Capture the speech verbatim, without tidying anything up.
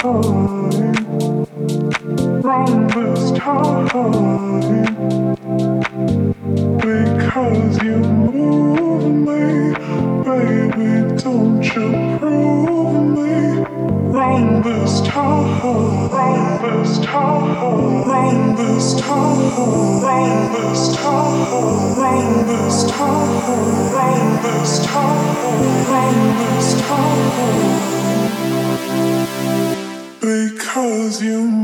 Run this time because you move me, baby. Don't you prove me? Run this time, run this time, run this time, run this time, run this time, run this time, run this time because you.